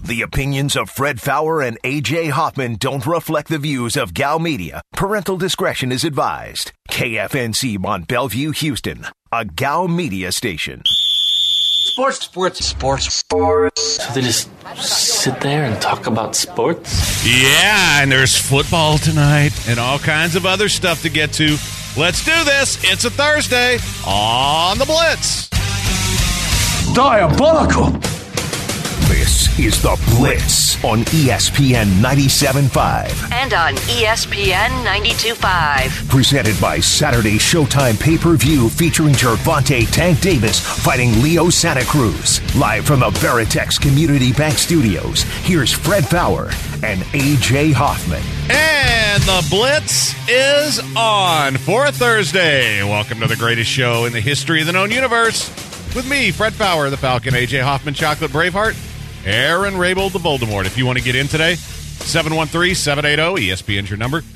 The opinions of Fred Faour and A.J. Hoffman don't reflect the views of Gal Media. Parental discretion is advised. KFNC Mont Bellevue, Houston, a Gal Media station. Sports. So they just sit there and talk about sports? Yeah, and there's football tonight and all kinds of other stuff to get to. Let's do this. It's a Thursday on the Blitz. Diabolical. This is The Blitz on ESPN 97.5. And on ESPN 92.5. Presented by Saturday Showtime pay-per-view featuring Gervonta Tank Davis fighting Leo Santa Cruz. Live from the Veritex Community Bank Studios, here's Fred Faour and A.J. Hoffman. And the Blitz is on for a Thursday. Welcome to the greatest show in the history of the known universe. With me, Fred Faour, the Falcon, A.J. Hoffman, Chocolate Braveheart, Aaron Rabel, the Voldemort. If you want to get in today, 713-780-ESPN's your number,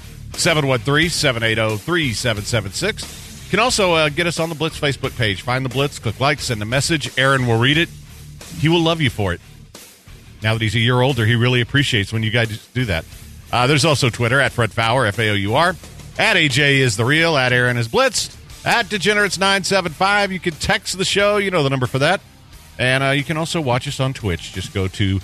713-780-3776. You can also get us on the Blitz Facebook page. Find the Blitz, click like, send a message. Aaron will read it. He will love you for it. Now that he's a year older, he really appreciates when you guys do that. There's also Twitter, at Fred Faour, F-A-O-U-R. At AJ is the real, at Aaron is Blitz. At Degenerates975, you can text the show. You know the number for that. And you can also watch us on Twitch. Just go to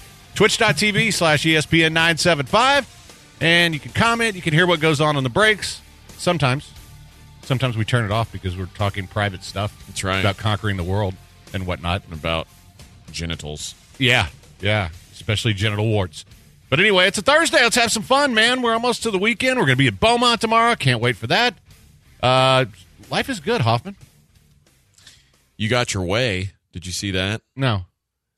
twitch.tv/ESPN975. And you can comment. You can hear what goes on the breaks. Sometimes we turn it off because we're talking private stuff. That's right. About conquering the world and whatnot. And about genitals. Yeah. Especially genital warts. But anyway, it's a Thursday. Let's have some fun, man. We're almost to the weekend. We're going to be at Beaumont tomorrow. Can't wait for that. Life is good, Hoffman. You got your way. Did you see that? No.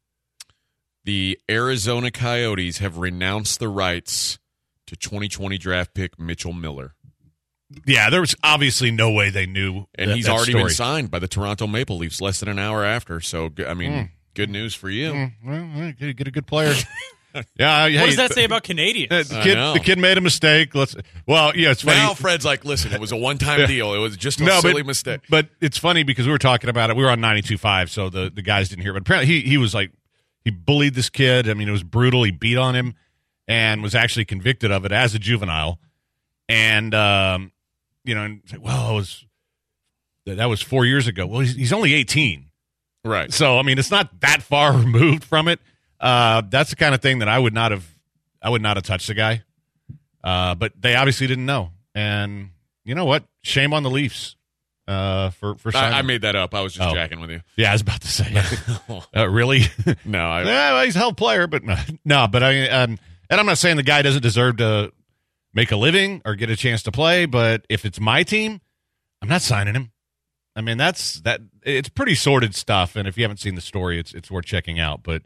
The Arizona Coyotes have renounced the rights to 2020 draft pick Mitchell Miller. Yeah, there was obviously no way they knew. And he's already been signed by the Toronto Maple Leafs less than an hour after. So, I mean, good news for you. Well, get a good player. Yeah, what does that say about Canadians? The kid made a mistake. It's funny. Now Fred's like, listen, it was a one-time deal. It was just a silly mistake. But it's funny because we were talking about it. We were on 92.5, so the guys didn't hear. But apparently he was like, he bullied this kid. I mean, it was brutal. He beat on him and was actually convicted of it as a juvenile. And, and it's like, well, that was 4 years ago. Well, he's only 18. Right. So, I mean, it's not that far removed from it. That's the kind of thing that I would not have touched the guy. But they obviously didn't know. And you know what? Shame on the Leafs. For signing. I made that up. I was just jacking with you. Yeah, I was about to say. Really? No. Well, he's a hell player, but no. But and I'm not saying the guy doesn't deserve to make a living or get a chance to play. But if it's my team, I'm not signing him. I mean, it's pretty sordid stuff. And if you haven't seen the story, it's worth checking out. But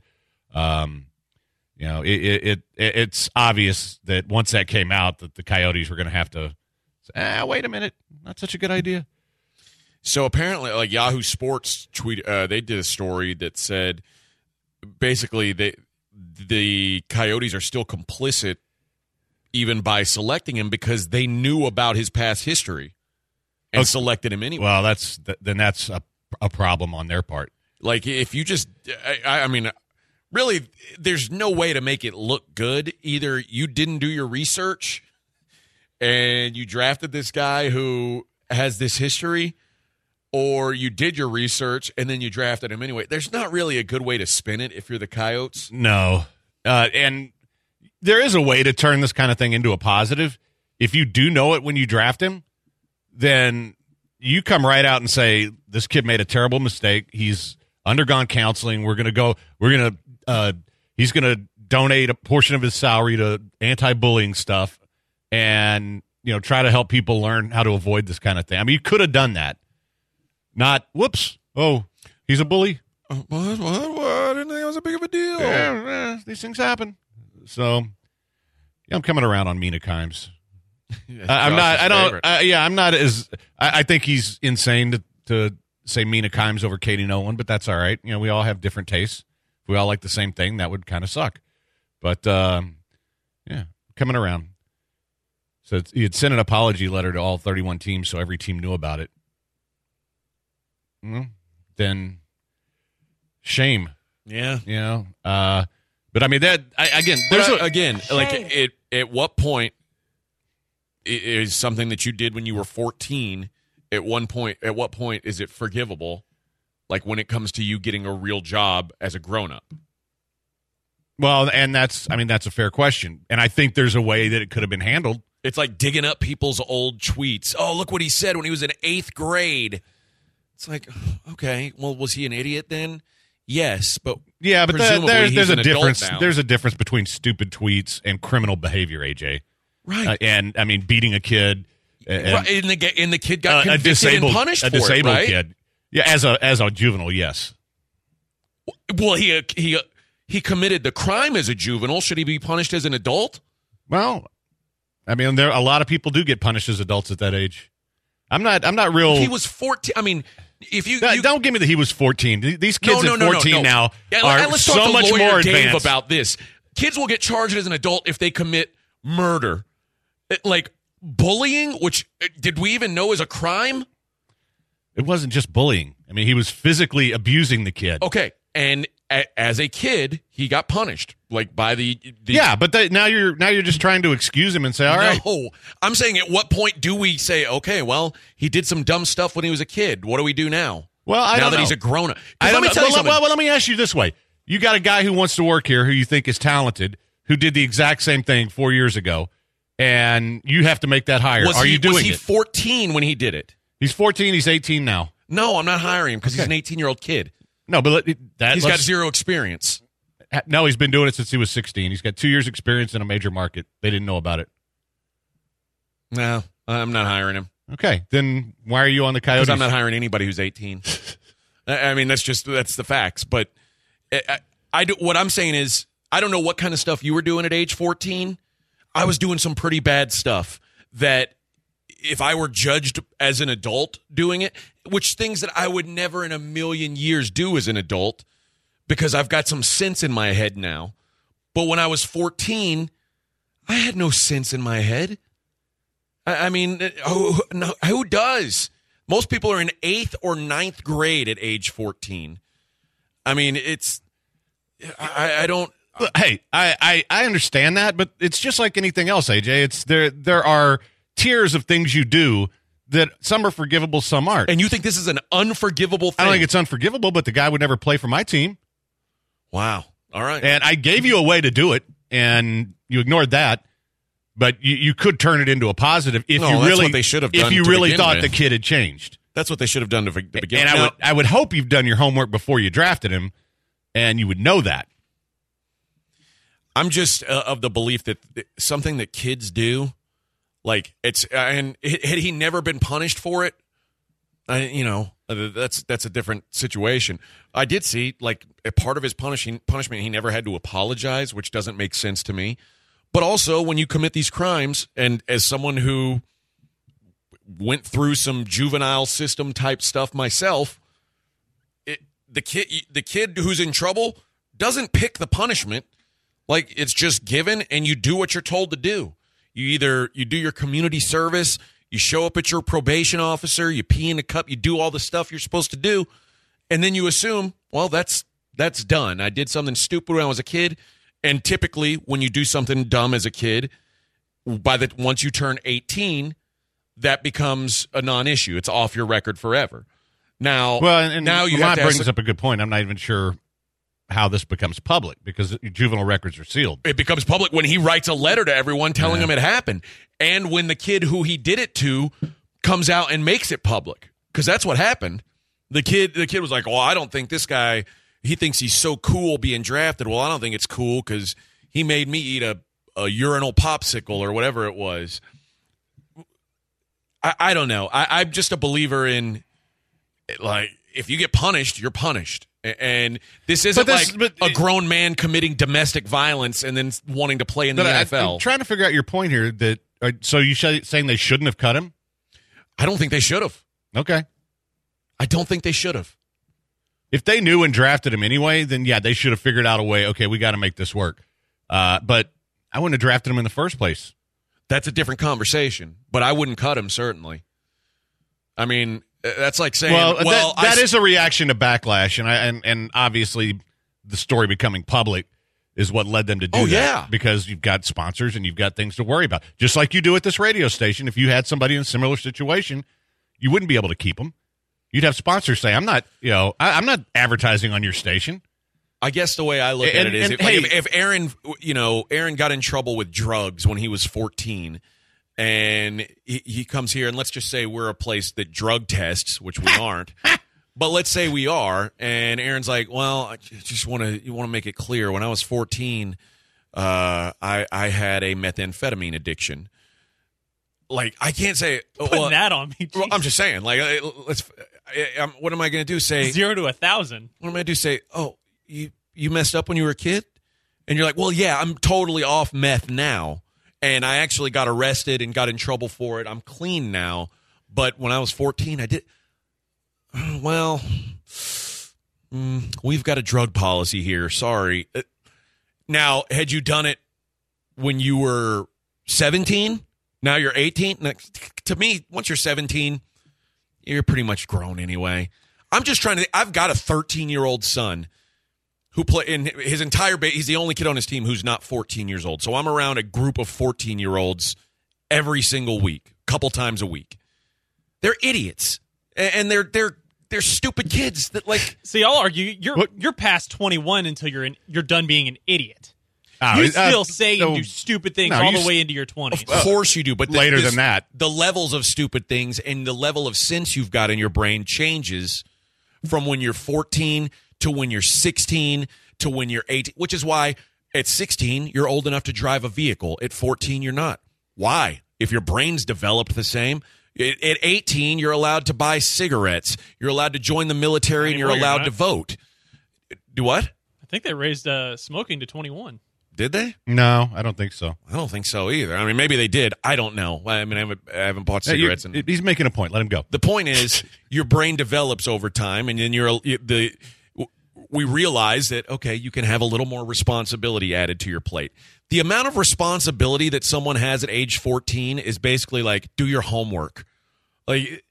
it's obvious that once that came out that the Coyotes were going to have to say, wait a minute, not such a good idea. So apparently, like Yahoo Sports they did a story that said basically the Coyotes are still complicit even by selecting him because they knew about his past history and selected him anyway. Well, that's a problem on their part. Like if you just, I mean. Really, there's no way to make it look good. Either you didn't do your research and you drafted this guy who has this history, or you did your research and then you drafted him anyway. There's not really a good way to spin it if you're the Coyotes. No. And there is a way to turn this kind of thing into a positive. If you do know it when you draft him, then you come right out and say, this kid made a terrible mistake. He's undergone counseling. He's going to donate a portion of his salary to anti-bullying stuff and, try to help people learn how to avoid this kind of thing. I mean, you could have done that. Not, whoops, he's a bully. What? I didn't think it was a big of a deal. Yeah, these things happen. So, I'm coming around on Mina Kimes. I think he's insane to say Mina Kimes over Katie Nolan, but that's all right. We all have different tastes. If we all like the same thing, that would kind of suck. But, coming around. So he had sent an apology letter to all 31 teams so every team knew about it. Then shame. Yeah. But I mean at what point is something that you did when you were 14? At what point is it forgivable? Like when it comes to you getting a real job as a grown-up? Well, and that's a fair question. And I think there's a way that it could have been handled. It's like digging up people's old tweets. Oh, look what he said when he was in 8th grade. It's like, okay, well, was he an idiot then? Yes, but yeah, but there's a difference. Now. There's a difference between stupid tweets and criminal behavior, AJ. Right. And I mean, beating a kid. And the kid got convicted and punished for it, right? A disabled kid. Yeah, as a juvenile, yes. Well, he committed the crime as a juvenile. Should he be punished as an adult? Well, I mean, a lot of people do get punished as adults at that age. I'm not real. He was 14. I mean, if you don't give me that he was 14. These kids at 14 now are let's so talk to much more Dave advanced about this. Kids will get charged as an adult if they commit murder, like bullying. Which did we even know is a crime? It wasn't just bullying. I mean, he was physically abusing the kid. Okay, and as a kid, he got punished, like by the yeah. But now you're just trying to excuse him and say, all right. No, I'm saying, at what point do we say, okay, well, he did some dumb stuff when he was a kid. What do we do now? Well, now that he's a grown up. Let me tell you something. Well, let me ask you this way: you got a guy who wants to work here, who you think is talented, who did the exact same thing 4 years ago, and you have to make that hire. Are you doing it? Was he 14 when he did it? He's 14. He's 18 now. No, I'm not hiring him because he's an 18-year-old kid. No, but he's got zero experience. No, he's been doing it since he was 16. He's got 2 years experience in a major market. They didn't know about it. No, I'm not hiring him. Okay, then why are you on the Coyotes? Because I'm not hiring anybody who's 18. I mean, that's the facts. But what I'm saying is, I don't know what kind of stuff you were doing at age 14. I was doing some pretty bad stuff that, if I were judged as an adult doing it, which things that I would never in a million years do as an adult, because I've got some sense in my head now. But when I was 14, I had no sense in my head. I mean, who does? Most people are in 8th or 9th grade at age 14. I mean, I don't. Hey, I understand that, but it's just like anything else, AJ. It's there are tiers of things you do that some are forgivable, some aren't. And you think this is an unforgivable thing? I don't think it's unforgivable, but the guy would never play for my team. Wow. All right. And I gave you a way to do it, and you ignored that. But you could turn it into a positive if you really what they should have done. If you really thought the kid had changed. That's what they should have done to begin. And I would hope you've done your homework before you drafted him, and you would know that. I'm just of the belief that something that kids do, like and had he never been punished for it, that's a different situation. I did see, like, a part of his punishment, he never had to apologize, which doesn't make sense to me. But also, when you commit these crimes, and as someone who went through some juvenile system type stuff myself, the kid who's in trouble doesn't pick the punishment. Like, it's just given, and you do what you're told to do. You do your community service, you show up at your probation officer, you pee in a cup, you do all the stuff you're supposed to do, and then you assume, well, that's done. I did something stupid when I was a kid, and typically when you do something dumb as a kid, once you turn 18, that becomes a non-issue. It's off your record forever. Now, now you have to brings up a good point. I'm not even sure how this becomes public, because juvenile records are sealed. It becomes public when he writes a letter to everyone telling them it happened, and when the kid who he did it to comes out and makes it public, because that's what happened. The kid was like, "Well, I don't think this guy. He thinks he's so cool being drafted. Well, I don't think it's cool because he made me eat a urinal popsicle or whatever it was." I don't know. I'm just a believer in, like, if you get punished, you're punished. And this isn't a grown man committing domestic violence and then wanting to play in the NFL. I'm trying to figure out your point here. So you saying they shouldn't have cut him? I don't think they should have. Okay. I don't think they should have. If they knew and drafted him anyway, then yeah, they should have figured out a way. Okay, we got to make this work. But I wouldn't have drafted him in the first place. That's a different conversation. But I wouldn't cut him, certainly. I mean, that's like saying, that is a reaction to backlash, and obviously the story becoming public. is what led them to do Oh, that. yeah. Because you've got sponsors and you've got things to worry about. Just like you do at this radio station. If you had somebody in a similar situation, you wouldn't be able to keep them. You'd have sponsors say, I'm not advertising on your station. I guess the way I look at it is if Aaron got in trouble with drugs when he was 14 and he comes here and let's just say we're a place that drug tests, which we aren't, but let's say we are, and Aaron's like, well, I just want to make it clear. When I was 14, I had a methamphetamine addiction. Like, I can't say Putting that on me. Well, I'm just saying, like, what am I going to do? Say 0 to 1,000. What am I going to do? Say, oh, you messed up when you were a kid? And you're like, well, yeah, I'm totally off meth now. And I actually got arrested and got in trouble for it. I'm clean now. But when I was 14, I did. Well, we've got a drug policy here. Sorry. Now, had you done it when you were 17? Now you're 18? To me, once you're 17, you're pretty much grown anyway. I'm just trying to. I've got a 13-year-old son who play in his entire he's the only kid on his team who's not 14 years old. So I'm around a group of 14-year-olds every single week, a couple times a week. They're idiots, and they're stupid kids that like. See, I'll argue you're past 21 until you're done being an idiot. You still say and do stupid things all the way into your 20s. Of course you do, but later than that, the levels of stupid things and the level of sense you've got in your brain changes from when you're 14 to when you're 16 to when you're 18, which is why at 16 you're old enough to drive a vehicle. At 14 you're not. Why? If your brain's developed the same. At 18 you're allowed to buy cigarettes. You're allowed to join the military and you're allowed to vote. Do what? I think they raised smoking to 21. Did they? No, I don't think so. I don't think so either. I mean, maybe they did. I don't know. I mean, I haven't bought cigarettes. He's making a point. Let him go. The point is, your brain develops over time, and then we realize that, okay, you can have a little more responsibility added to your plate. The amount of responsibility that someone has at age 14 is basically like, do your homework. Like,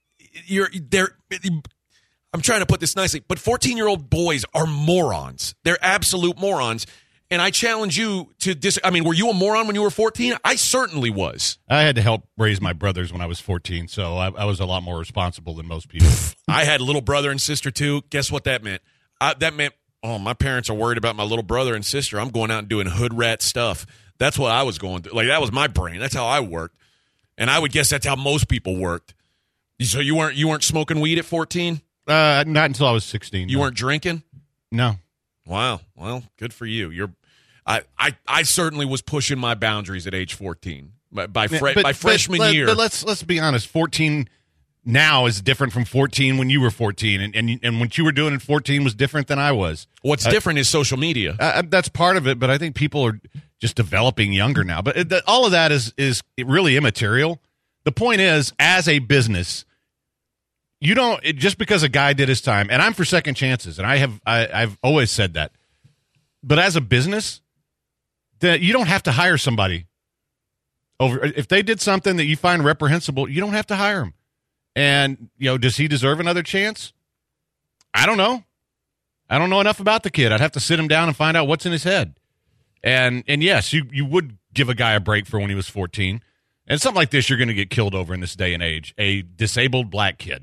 I'm trying to put this nicely, but 14-year-old boys are morons. They're absolute morons. And I challenge you to were you a moron when you were 14? I certainly was. I had to help raise my brothers when I was 14, so I was a lot more responsible than most people. I had a little brother and sister, too. Guess what that meant? That meant, my parents are worried about my little brother and sister. I'm going out and doing hood rat stuff. That's what I was going through. Like, that was my brain. That's how I worked. And I would guess that's how most people worked. So you weren't smoking weed at 14? Not until I was 16. You weren't drinking? No. Wow. Well, good for you. I certainly was pushing my boundaries at age 14 by freshman year. But let's be honest. 14 now is different from 14 when you were 14, and what you were doing at 14 was different than I was. What's different is social media. That's part of it, but I think people are just developing younger now. But all of that is really immaterial. The point is, as a business, you don't just because a guy did his time, and I'm for second chances, and I've always said that. But as a business, that you don't have to hire somebody over if they did something that you find reprehensible. You don't have to hire him. And does he deserve another chance? I don't know. I don't know enough about the kid. I'd have to sit him down and find out what's in his head. And yes, you would give a guy a break for when he was 14. And something like this, you're going to get killed over in this day and age. A disabled black kid.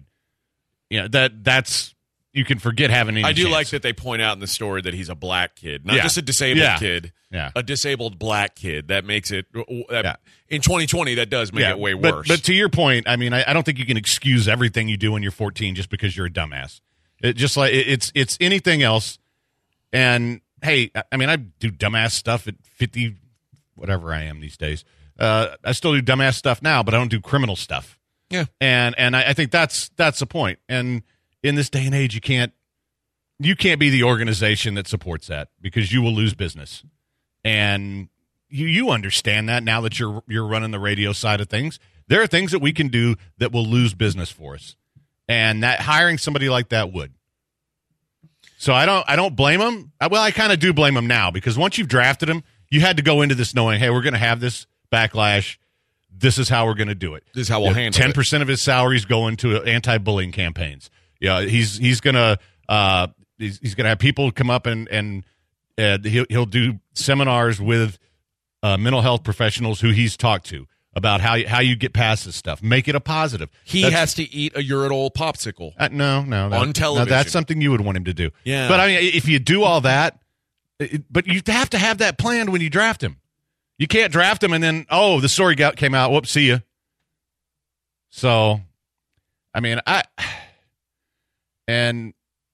That's. You can forget having any I do chance. like that they point out in the story that he's a black kid, not just a disabled kid. Yeah. A disabled black kid. That makes it in 2020. That does make it way worse. But to your point, I mean, I don't think you can excuse everything you do when you're 14 just because you're a dumbass. It's anything else. And hey, I mean, I do dumbass stuff at 50, whatever I am these days. I still do dumbass stuff now, but I don't do criminal stuff. Yeah, and I think that's the point. And in this day and age, you can't be the organization that supports that because you will lose business. And you understand that now that you're running the radio side of things. There are things that we can do that will lose business for us, and that hiring somebody like that would. So I don't blame them. Well, I kind of do blame them now because once you've drafted them, you had to go into this knowing, hey, we're going to have this backlash. This is how we're going to do it. This is how we'll handle it. 10% of his salary is going to anti-bullying campaigns. Yeah, he's gonna have people come up and He'll do seminars with mental health professionals who he's talked to about how you get past this stuff. Make it a positive. He has to eat a Uridol popsicle. No. On television. No, that's something you would want him to do. Yeah. But, I mean, if you do all that, but you have to have that planned when you draft him. You can't draft him and then, the story came out. Whoops, see ya. So, I mean, and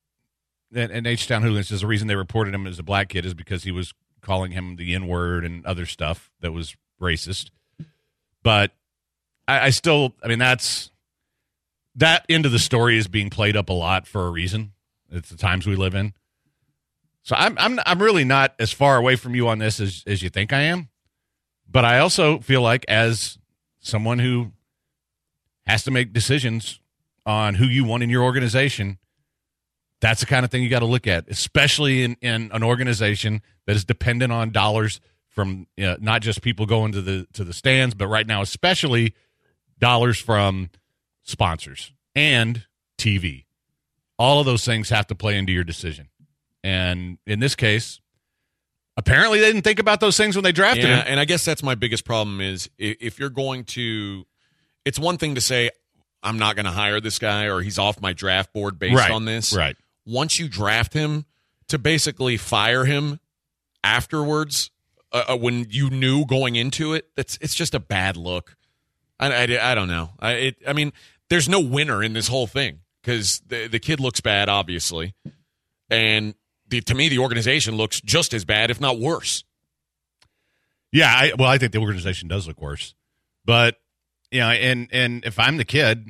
H-Town Hooligans says the reason they reported him as a black kid is because he was calling him the N-word and other stuff that was racist. But I still, I mean, that end of the story is being played up a lot for a reason. It's the times we live in. So I'm really not as far away from you on this as you think I am. But I also feel like, as someone who has to make decisions on who you want in your organization, that's the kind of thing you got to look at, especially in an organization that is dependent on dollars from not just people going to the stands, but right now especially dollars from sponsors and TV. All of those things have to play into your decision. And in this case, apparently they didn't think about those things when they drafted him. And I guess that's my biggest problem is if you're going to – it's one thing to say, I'm not going to hire this guy or he's off my draft board based on this. Right. Once you draft him, to basically fire him afterwards when you knew going into it, it's just a bad look. I don't know. I mean, there's no winner in this whole thing because the kid looks bad, obviously. And to me, the organization looks just as bad, if not worse. Yeah, I think the organization does look worse. But, and if I'm the kid,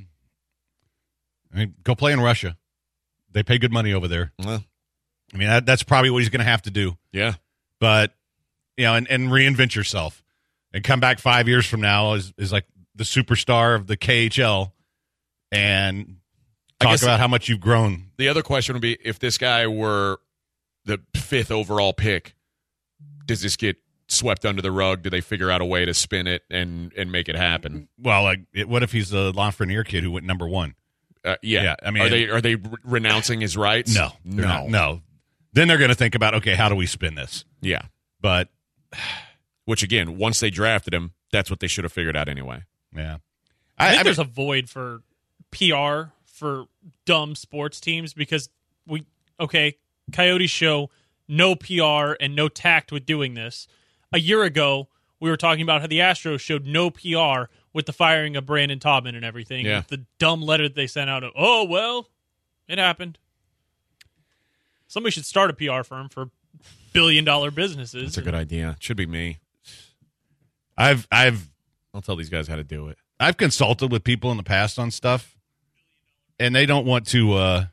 I mean, go play in Russia. They pay good money over there. Well, I mean, that's probably what he's going to have to do. Yeah. But, and reinvent yourself and come back 5 years from now is like the superstar of the KHL and talk about how much you've grown. The other question would be, if this guy were the 5th overall pick, does this get swept under the rug? Do they figure out a way to spin it and make it happen? Well, what if he's the Lafreniere kid who went number 1? Yeah. I mean, are they renouncing his rights? No. Then they're going to think about, okay, how do we spin this? Yeah. But, which again, once they drafted him, that's what they should have figured out anyway. Yeah. I think there's a void for PR for dumb sports teams because Coyotes show no PR and no tact with doing this. A year ago, we were talking about how the Astros showed no PR with the firing of Brandon Taubman and everything. Yeah. With the dumb letter that they sent out of, it happened. Somebody should start a PR firm for billion-dollar businesses. That's a good idea. It should be me. I'll tell these guys how to do it. I've consulted with people in the past on stuff, and they don't want to.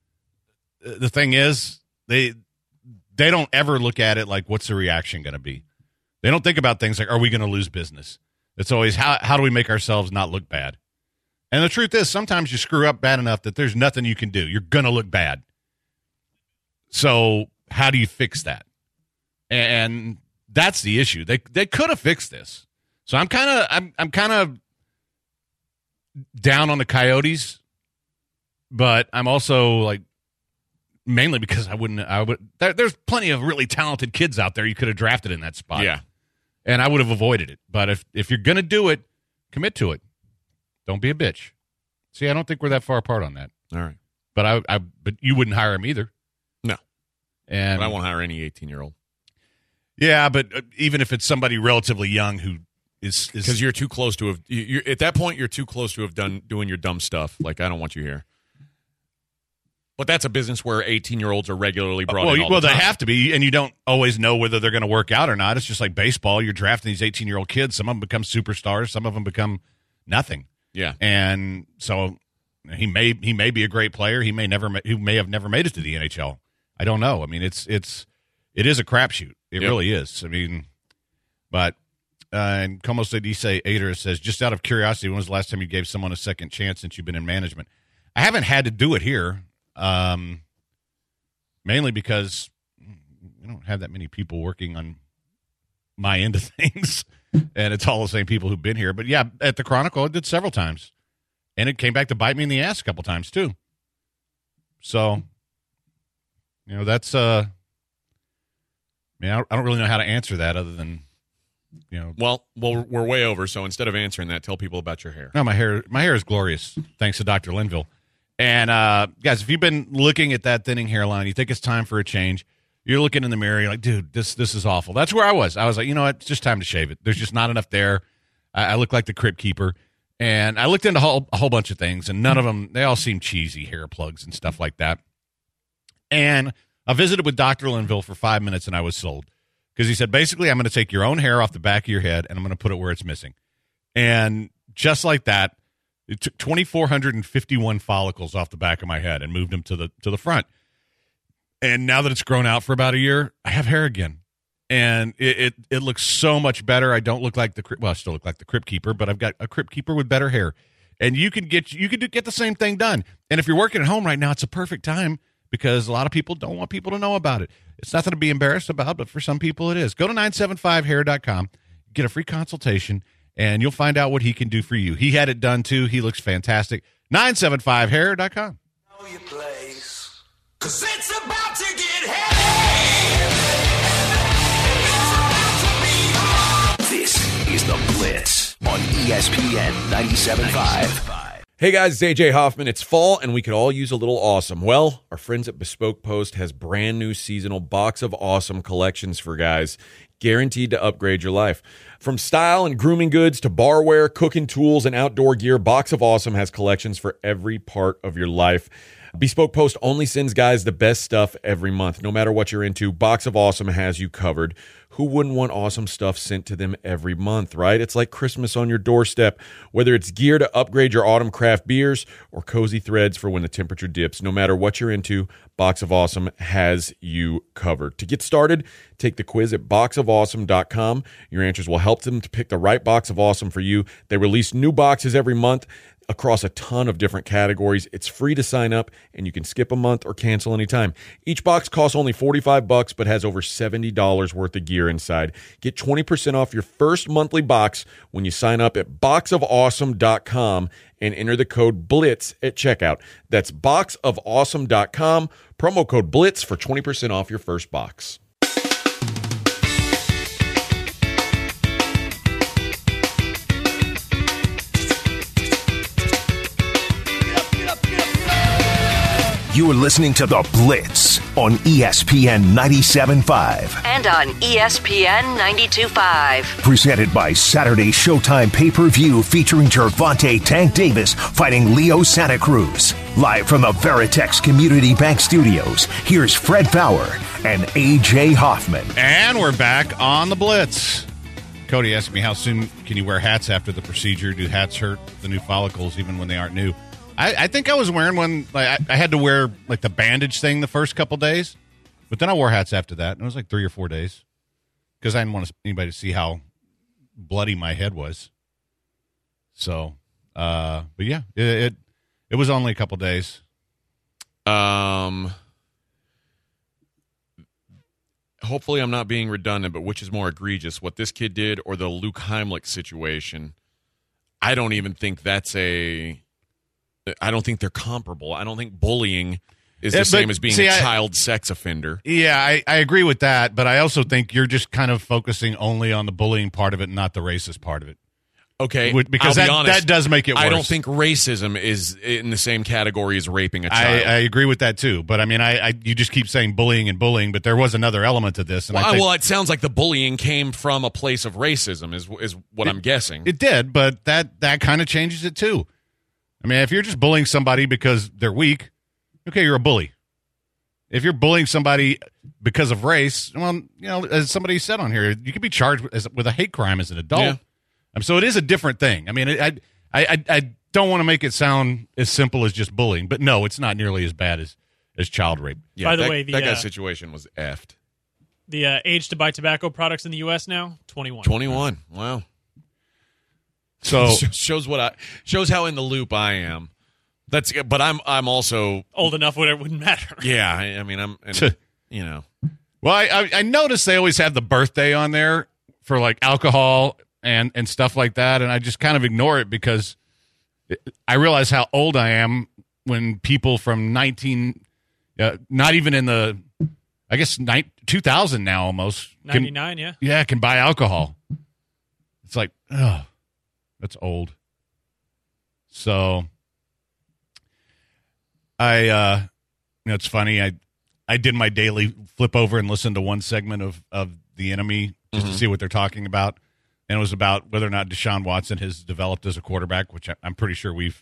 The thing is, they don't ever look at it like, what's the reaction going to be? They don't think about things like, are we going to lose business? It's always, how do we make ourselves not look bad? And the truth is, sometimes you screw up bad enough that there's nothing you can do. You're going to look bad. So how do you fix that? And that's the issue. They could have fixed this. So I'm kind of down on the Coyotes, but I'm also like, mainly because there's plenty of really talented kids out there you could have drafted in that spot. Yeah. And I would have avoided it. But if you're going to do it, commit to it. Don't be a bitch. See, I don't think we're that far apart on that. All right. But but you wouldn't hire him either. No. And but I won't hire any 18-year-old. Yeah, but even if it's somebody relatively young who is because you're too close to at that point you're too close to have doing your dumb stuff. Like, I don't want you here. But that's a business where 18-year-olds are regularly brought in all the time. They have to be, and you don't always know whether they're going to work out or not. It's just like baseball. You're drafting these 18-year-old kids. Some of them become superstars. Some of them become nothing. Yeah. And so he may be a great player. He may have never made it to the NHL. I don't know. I mean, it is a crapshoot. It really is. I mean, but and Como Dice Ader says, just out of curiosity, when was the last time you gave someone a second chance since you've been in management? I haven't had to do it here. Mainly because I don't have that many people working on my end of things, and it's all the same people who've been here. But yeah, at the Chronicle, I did several times, and it came back to bite me in the ass a couple times too. So, that's mean, I don't really know how to answer that other than, Well, we're way over, so instead of answering that, tell people about your hair. No, my hair is glorious, thanks to Dr. Linville. And guys, if you've been looking at that thinning hairline, you think it's time for a change. You're looking in the mirror, you're like, dude, this is awful. That's where I was. I was like, you know what? It's just time to shave it. There's just not enough there. I look like the Crypt Keeper. And I looked into a whole bunch of things, and none of them, they all seem cheesy, hair plugs and stuff like that. And I visited with Dr. Linville for 5 minutes, and I was sold. Because he said, basically, I'm going to take your own hair off the back of your head, and I'm going to put it where it's missing. And just like that, it took 2,451 follicles off the back of my head and moved them to the front. And now that it's grown out for about a year, I have hair again. And it looks so much better. I don't look like I still look like the Crypt Keeper, but I've got a Crypt Keeper with better hair. And you could get the same thing done. And if you're working at home right now, it's a perfect time because a lot of people don't want people to know about it. It's nothing to be embarrassed about, but for some people it is. Go to 975hair.com, get a free consultation, and you'll find out what he can do for you. He had it done too. He looks fantastic. 975hair.com. Know your place, 'cause it's about to get heavy. This is The Blitz on ESPN 97.5. Hey guys, it's AJ Hoffman. It's fall and we could all use a little awesome. Well, our friends at Bespoke Post has brand new seasonal Box of Awesome collections for guys, guaranteed to upgrade your life. From style and grooming goods to barware, cooking tools, and outdoor gear, Box of Awesome has collections for every part of your life. Bespoke Post only sends guys the best stuff every month. No matter what you're into, Box of Awesome has you covered. Who wouldn't want awesome stuff sent to them every month, right? It's like Christmas on your doorstep. Whether it's gear to upgrade your autumn craft beers or cozy threads for when the temperature dips, no matter what you're into, Box of Awesome has you covered. To get started, take the quiz at boxofawesome.com. Your answers will help them to pick the right Box of Awesome for you. They release new boxes every month across a ton of different categories. It's free to sign up, and you can skip a month or cancel anytime. Each box costs only $45, but has over $70 worth of gear inside. Get 20% off your first monthly box when you sign up at boxofawesome.com and enter the code BLITZ at checkout. That's boxofawesome.com, promo code BLITZ for 20% off your first box. You are listening to The Blitz on ESPN 97.5. And on ESPN 92.5. Presented by Saturday Showtime pay-per-view featuring Gervonta Tank Davis fighting Leo Santa Cruz. Live from the Veritex Community Bank Studios, here's Fred Fowler and AJ Hoffman. And we're back on The Blitz. Cody asked me, how soon can you wear hats after the procedure? Do hats hurt the new follicles even when they aren't new? I think I was wearing one. Like I had to wear like the bandage thing the first couple days, but then I wore hats after that, and it was like 3 or 4 days because I didn't want anybody to see how bloody my head was. So, but yeah, it was only a couple days. Hopefully, I'm not being redundant, but which is more egregious, what this kid did or the Luke Heimlich situation? I don't even think I don't think they're comparable. I don't think bullying is the same as being a child sex offender. Yeah, I agree with that, but I also think you're just kind of focusing only on the bullying part of it, not the racist part of it. Okay, because I'll be honest, that does make it worse. I don't think racism is in the same category as raping a child. I agree with that too, but I mean, you just keep saying bullying, but there was another element to this. And well, it sounds like the bullying came from a place of racism, is what I'm guessing. It did, but that kind of changes it too. I mean, if you're just bullying somebody because they're weak, okay, you're a bully. If you're bullying somebody because of race, well, as somebody said on here, you could be charged with a hate crime as an adult. Yeah. So it is a different thing. I mean, I don't want to make it sound as simple as just bullying, but no, it's not nearly as bad as child rape. Yeah, by the way, that guy's situation was effed. The age to buy tobacco products in the U.S. now, 21. 21. Wow. So shows how in the loop I am. But I'm also old enough where it wouldn't matter. Yeah, I mean Well, I noticed they always have the birthday on there for like alcohol and stuff like that, and I just kind of ignore it because I realize how old I am when people from not even in the I guess 2,000 now almost. 99, yeah. Yeah, can buy alcohol. It's like, oh, that's old. So it's funny. I did my daily flip over and listen to one segment of The Enemy just to see what they're talking about. And it was about whether or not Deshaun Watson has developed as a quarterback, which I'm pretty sure we've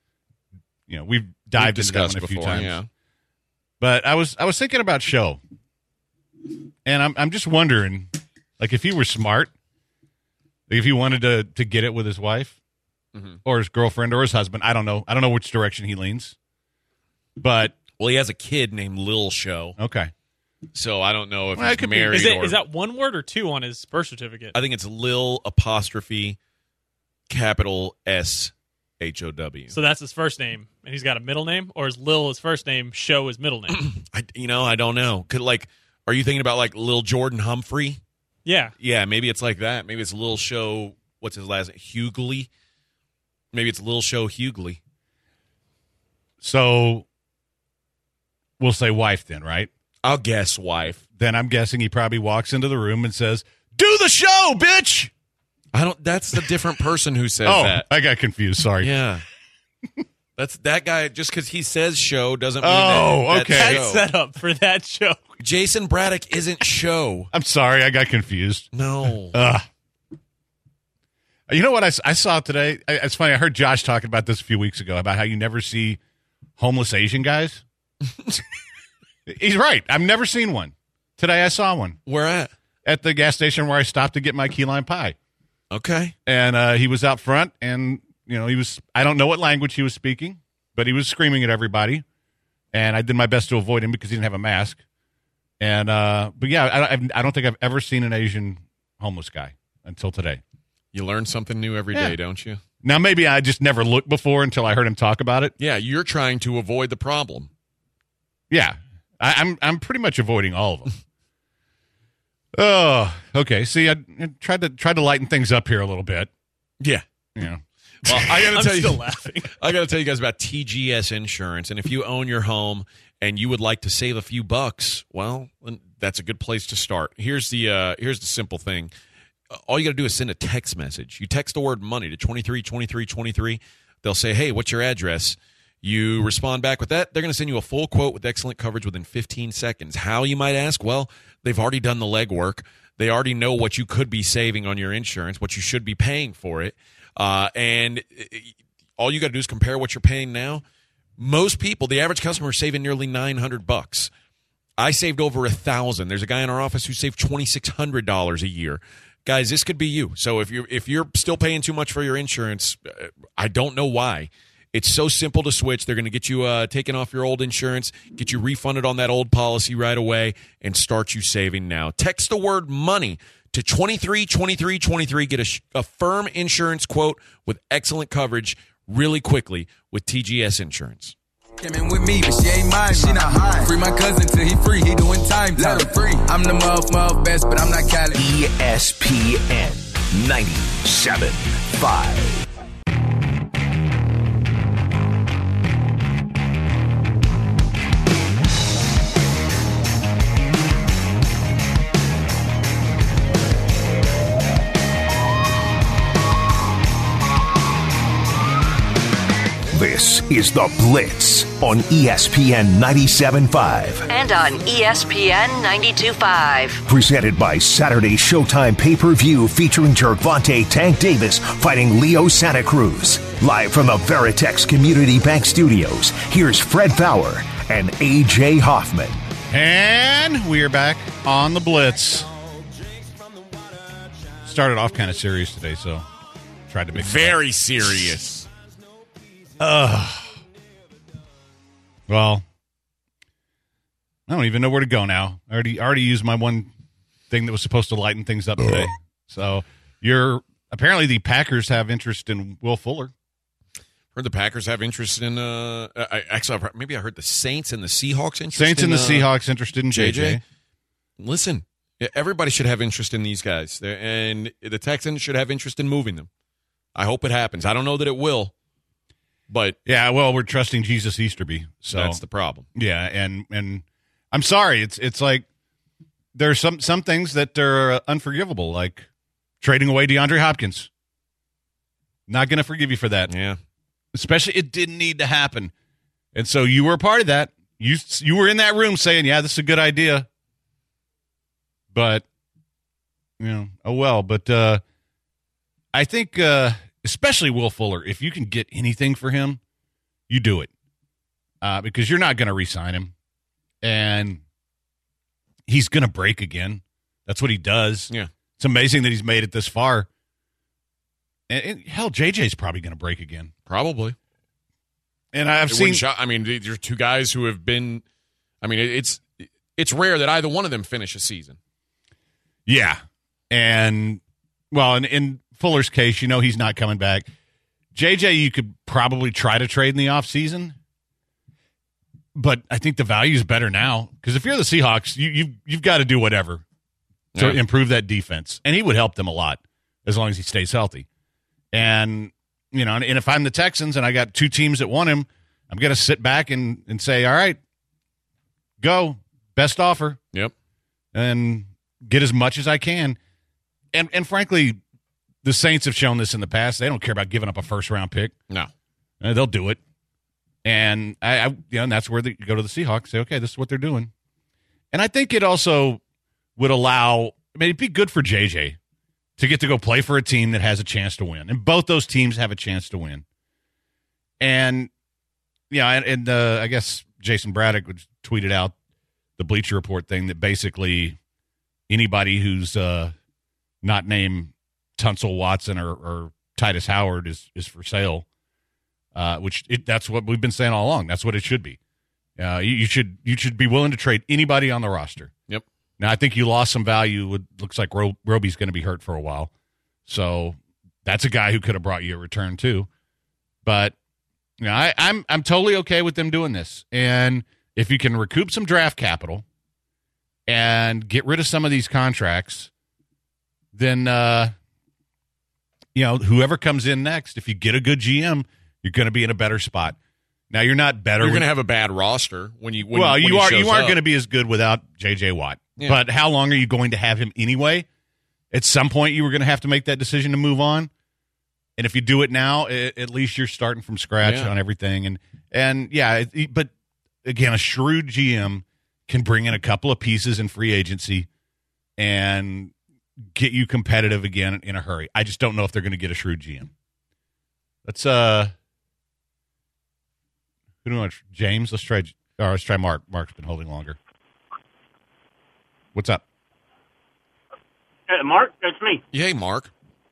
dived into that one a few times. Yeah. But I was thinking about Show, and I'm just wondering, like, if he were smart, like if he wanted to get it with his wife or his girlfriend or his husband, I don't know which direction he leans. But well, he has a kid named Lil Show. Okay. So I don't know if he's married. Is that one word or two on his birth certificate? I think it's Lil apostrophe capital SHOW. So that's his first name, and he's got a middle name, or is Lil his first name, Show his middle name? I don't know. Are you thinking about like Lil Jordan Humphrey? Yeah. Yeah, maybe it's like that. Maybe it's Lil Show. What's his last name? Hughley. Maybe it's Lil Show Hughley. So we'll say wife then, right? I'll guess wife. Then I'm guessing he probably walks into the room and says, "Do the show, bitch." That's the different person who says that. I got confused. Sorry. Yeah. That's that guy. Just because he says show doesn't mean okay. That's set up for that show. Jason Braddock isn't show. I'm sorry. I got confused. No. You know what I saw today? It's funny. I heard Josh talking about this a few weeks ago about how you never see homeless Asian guys. He's right. I've never seen one. Today I saw one. Where at? At the gas station where I stopped to get my key lime pie. Okay. And he was out front, and I don't know what language he was speaking, but he was screaming at everybody. And I did my best to avoid him because he didn't have a mask. And but yeah, I don't think I've ever seen an Asian homeless guy until today. You learn something new every day, don't you? Now maybe I just never looked before until I heard him talk about it. Yeah, you're trying to avoid the problem. Yeah, I'm pretty much avoiding all of them. Oh, okay. See, I tried to lighten things up here a little bit. Yeah. Yeah. Well, I got to tell you, still laughing. I got to tell you guys about TGS Insurance, and if you own your home and you would like to save a few bucks, well, that's a good place to start. Here's the simple thing. All you got to do is send a text message. You text the word money to 232323. They'll say, "Hey, what's your address?" You respond back with that. They're going to send you a full quote with excellent coverage within 15 seconds. How, you might ask? Well, they've already done the legwork. They already know what you could be saving on your insurance, what you should be paying for it. And all you got to do is compare what you're paying now. Most people, the average customer, is saving nearly $900. I saved over $1,000. There's a guy in our office who saved $2,600 a year. Guys, this could be you. So if you're still paying too much for your insurance, I don't know why. It's so simple to switch. They're going to get you taken off your old insurance, get you refunded on that old policy right away, and start you saving now. Text the word money to 232323. Get a firm insurance quote with excellent coverage really quickly with TGS Insurance. Came in with me, but she ain't mine, she not high. Free my cousin till he free, he doing time. Let him free. I'm the muff best, but I'm not Cali. ESPN 97.5. This is The Blitz on ESPN 97.5. And on ESPN 92.5. Presented by Saturday Showtime pay-per-view featuring Gervonta Tank Davis fighting Leo Santa Cruz. Live from the Veritex Community Bank Studios, here's Fred Fowler and AJ Hoffman. And we are back on The Blitz. Started off kind of serious today, so tried to make very serious. Well, I don't even know where to go now. I already used my one thing that was supposed to lighten things up today. So apparently the Packers have interest in Will Fuller. Heard the Packers have interest in maybe I heard the Saints and the Seahawks interested. Saints and the Seahawks interested in JJ. Listen, everybody should have interest in these guys, and the Texans should have interest in moving them. I hope it happens. I don't know that it will. But yeah, well, we're trusting Jesus Easterby, so that's the problem. Yeah, and I'm sorry, it's like there are some things that are unforgivable, like trading away DeAndre Hopkins. Not going to forgive you for that. Yeah. Especially, it didn't need to happen. And so you were a part of that. You were in that room saying, yeah, this is a good idea. But, oh well. But I think, especially Will Fuller, if you can get anything for him, you do it. Because you're not going to re-sign him. And he's going to break again. That's what he does. Yeah. It's amazing that he's made it this far. And hell, JJ's probably going to break again. Probably. And I've seen. These are two guys who have been. I mean, it's rare that either one of them finish a season. Yeah, and well, in Fuller's case, he's not coming back. JJ, you could probably try to trade in the offseason, but I think the value is better now because if you're the Seahawks, you've got to do whatever to improve that defense, and he would help them a lot as long as he stays healthy. And and if I'm the Texans and I got two teams that want him, I'm going to sit back and say, all right, go, best offer. Yep. And get as much as I can. And frankly, the Saints have shown this in the past. They don't care about giving up a first-round pick. No. They'll do it. And and that's where you go to the Seahawks, say, okay, this is what they're doing. And I think it also would allow, it'd be good for JJ to get to go play for a team that has a chance to win. And both those teams have a chance to win. And, I guess Jason Braddock tweeted out the Bleacher Report thing that basically anybody who's not named Tunsil Watson or Titus Howard is for sale, that's what we've been saying all along. That's what it should be. You should be willing to trade anybody on the roster. Yep. Now, I think you lost some value. It looks like Roby's going to be hurt for a while. So that's a guy who could have brought you a return too. But I'm totally okay with them doing this. And if you can recoup some draft capital and get rid of some of these contracts, then whoever comes in next, if you get a good GM, you're going to be in a better spot. Now you're not better. You're going to have a bad roster when you aren't going to be as good without J.J. Watt. Yeah. But how long are you going to have him anyway? At some point, you were going to have to make that decision to move on. And if you do it now, at least you're starting from scratch on everything. But again, a shrewd GM can bring in a couple of pieces in free agency and get you competitive again in a hurry. I just don't know if they're going to get a shrewd GM. Let's who do we want? James? Let's try Mark. Mark's been holding longer. What's up? Mark, that's me. Hey, Mark.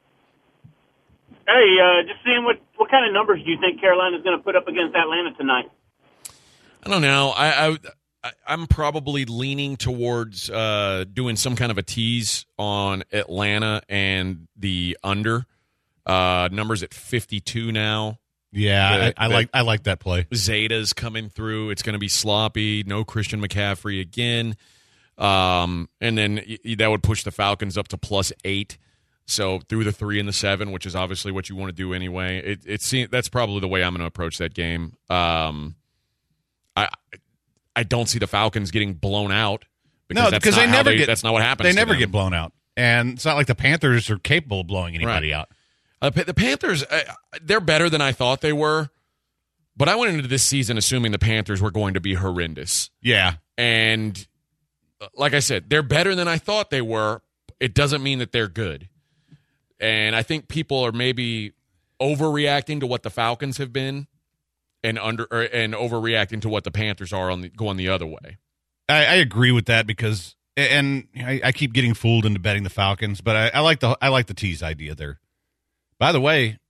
Hey, just seeing what kind of numbers do you think Carolina's going to put up against Atlanta tonight? I don't know. I'm probably leaning towards doing some kind of a tease on Atlanta and the under. Numbers at 52 now. Yeah, I like that play. Zeta's coming through. It's going to be sloppy. No Christian McCaffrey again. And then that would push the Falcons up to +8. So through the 3 and the 7, which is obviously what you want to do anyway. That's probably the way I'm going to approach that game. I don't see the Falcons getting blown out. Because they never get. That's not what happens. They never get blown out, and it's not like the Panthers are capable of blowing anybody out. The Panthers, they're better than I thought they were, but I went into this season assuming the Panthers were going to be horrendous. Yeah, and like I said, they're better than I thought they were. It doesn't mean that they're good. And I think people are maybe overreacting to what the Falcons have been and overreacting to what the Panthers are going the other way. I agree with that because I keep getting fooled into betting the Falcons, but I like the tease idea there. By the way,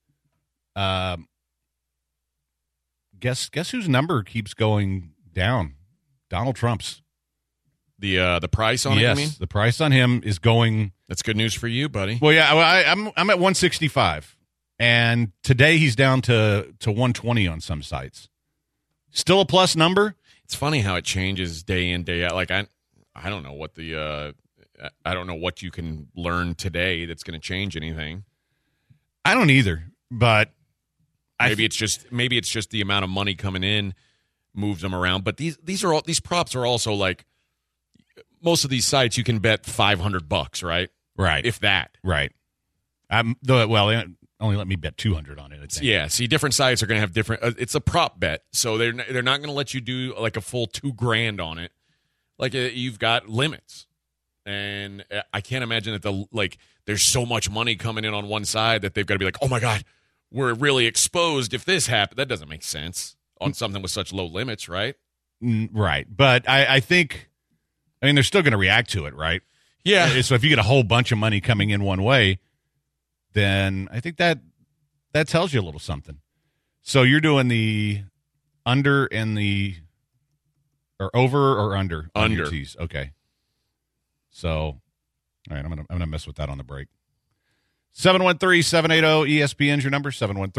guess whose number keeps going down? Donald Trump's. The price on it, you mean? The price on him is going. That's good news for you, buddy. Well, yeah, I'm at 165, and today he's down to 120 on some sites. Still a plus number. It's funny how it changes day in, day out. Like I don't know what I don't know what you can learn today that's going to change anything. I don't either, but maybe it's just the amount of money coming in moves them around. But these props are also like most of these sites you can bet $500, right? Right. If that. Right. They only let me bet 200 on it, I think. Yeah, see, different sites are going to have different it's a prop bet. So they're not going to let you do like a full $2,000 on it. Like you've got limits. And I can't imagine that there's so much money coming in on one side that they've got to be like, "Oh my god, we're really exposed if this happened." That doesn't make sense on something with such low limits, right? Right. But I think they're still going to react to it, right? Yeah. So if you get a whole bunch of money coming in one way, then I think that tells you a little something. So you're doing the under and or over or under? Under. On your tees. Okay. So, all right, I'm gonna mess with that on the break. 713-780-ESPN's your number,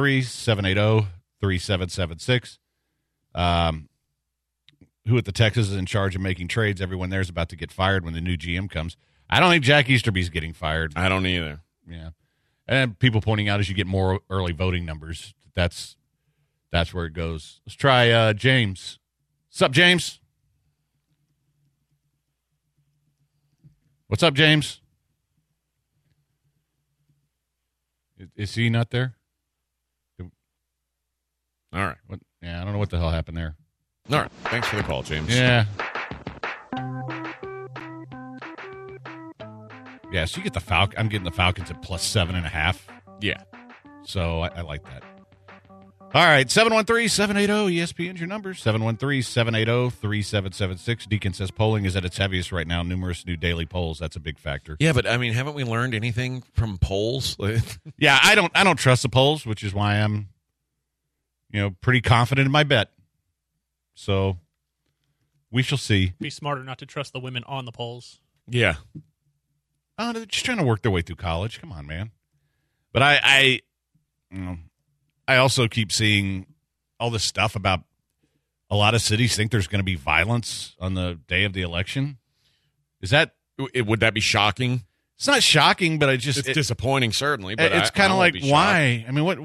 713-780-3776. Who at the Texas is in charge of making trades? Everyone there is about to get fired when the new GM comes. I don't think Jack Easterby's getting fired. I don't either. Yeah. And people pointing out as you get more early voting numbers, that's where it goes. Let's try James. What's up, James? What's up, James? Is he not there? All right. Yeah, I don't know what the hell happened there. All right. Thanks for the call, James. Yeah. Yeah, so you get the Falcons. I'm getting the Falcons at plus 7.5. Yeah. So I like that. All right, 713-780-ESPN's your number, 713-780-3776. Deacon says polling is at its heaviest right now. Numerous new daily polls. That's a big factor. Yeah, but, haven't we learned anything from polls? Yeah, I don't trust the polls, which is why I'm, pretty confident in my bet. So we shall see. Be smarter not to trust the women on the polls. Yeah. Oh, they're just trying to work their way through college. Come on, man. But I also keep seeing all this stuff about a lot of cities think there's going to be violence on the day of the election. Would that be shocking? It's not shocking, but it's disappointing, certainly. But it's kind of like, why? I mean, what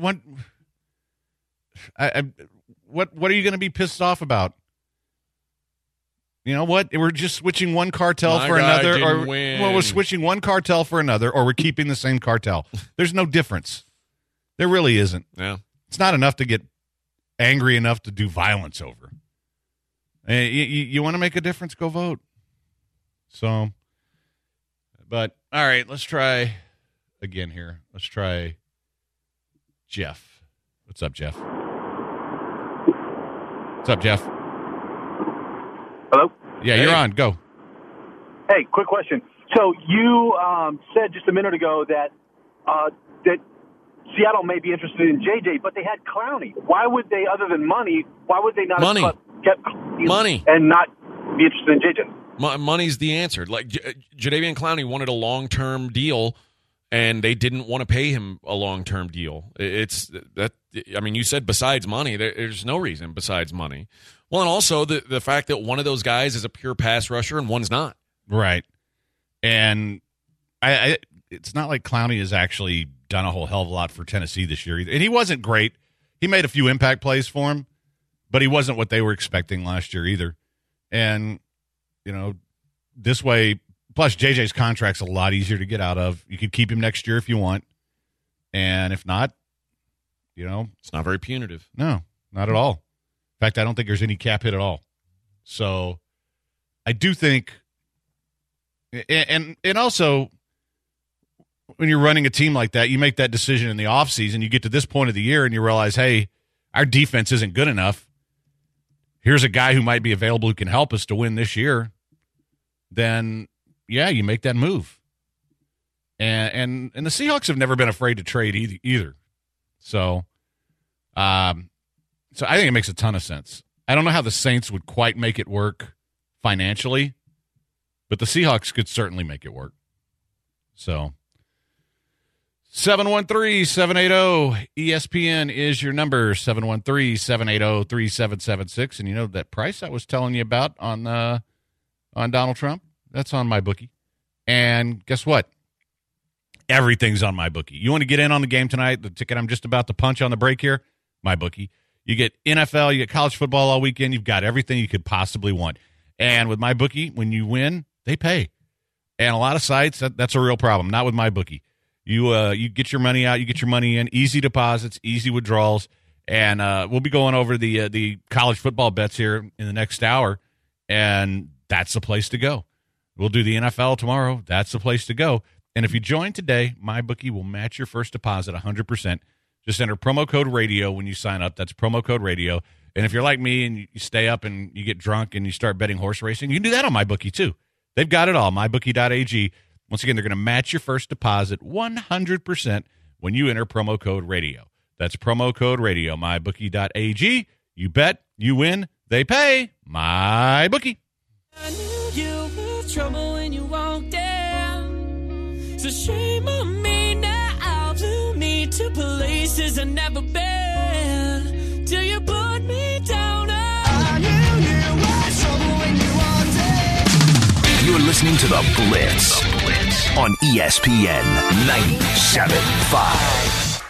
are you going to be pissed off about? You know what? We're just switching one cartel for another, or we're switching one cartel for another, or we're keeping the same cartel. There's no difference. There really isn't. Yeah. It's not enough to get angry enough to do violence over. You want to make a difference? Go vote. So, but all right, let's try again here. Let's try Jeff. What's up, Jeff? What's up, Jeff? Hello? Yeah, Hey. You're on. Go. Hey, quick question. So you said just a minute ago that Seattle may be interested in JJ, but they had Clowney. Why would they, other than money, why would they not Money. have kept Money. and not be interested in JJ? Money's the answer. Like Jadeveon Clowney wanted a long-term deal, and they didn't want to pay him a long-term deal. It's that. I mean, you said besides money, there's no reason besides money. Well, and also the fact that one of those guys is a pure pass rusher and one's not. Right. And it's not like Clowney has actually done a whole hell of a lot for Tennessee this year either. And he wasn't great. He made a few impact plays for him, but he wasn't what they were expecting last year either. And, this way, plus JJ's contract's a lot easier to get out of. You could keep him next year if you want. And if not, It's not very punitive. No, not at all. In fact, I don't think there's any cap hit at all. So I do think, and also when you're running a team like that, you make that decision in the offseason. You get to this point of the year and you realize, hey, our defense isn't good enough. Here's a guy who might be available who can help us to win this year. Then, yeah, you make that move. And the Seahawks have never been afraid to trade either. So I think it makes a ton of sense. I don't know how the Saints would quite make it work financially, but the Seahawks could certainly make it work. So 713-780-ESPN is your number, 713-780-3776. And that price I was telling you about on Donald Trump, that's on MyBookie. And guess what? Everything's on MyBookie. You want to get in on the game tonight? The ticket I'm just about to punch on the break here, MyBookie. You get NFL, you get college football all weekend. You've got everything you could possibly want. And with MyBookie, when you win, They pay. And a lot of sites, that's a real problem. Not with MyBookie. You get your money out, you get your money in, easy deposits, easy withdrawals, and we'll be going over the college football bets here in the next hour, and that's the place to go. We'll do the NFL tomorrow. That's the place to go. And if you join today, MyBookie will match your first deposit 100%. Just enter promo code radio when you sign up. That's promo code radio. And if you're like me and you stay up and you get drunk and you start betting horse racing, you can do that on MyBookie too. They've got it all. MyBookie.ag. Once again, they're going to match your first deposit 100% when you enter promo code radio. That's promo code radio. MyBookie.ag. You bet, you win, they pay. MyBookie. I knew you were trouble when you walked in. So shame on me now. Blew me to places I've never been. Till you put me down. I knew you were trouble when you walked in. You're listening to The Blitz, on ESPN 97.5.